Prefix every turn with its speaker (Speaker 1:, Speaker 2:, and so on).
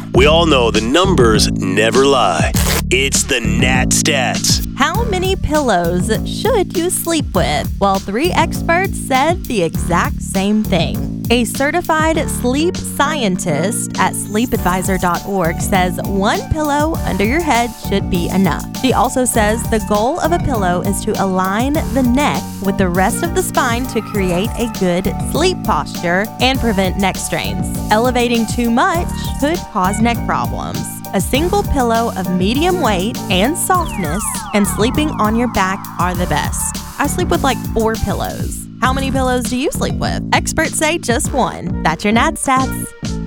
Speaker 1: We all know the numbers never lie. It's the Nat Stats.
Speaker 2: How many pillows should you sleep with? Well, 3 experts said the exact same thing. A certified sleep scientist at sleepadvisor.org says 1 pillow under your head should be enough. She also says the goal of a pillow is to align the neck with the rest of the spine to create a good sleep posture and prevent neck strains. Elevating too much could cause neck problems. A single pillow of medium weight and softness and sleeping on your back are the best. I sleep with like 4 pillows. How many pillows do you sleep with? Experts say just 1. That's your Nat Stats.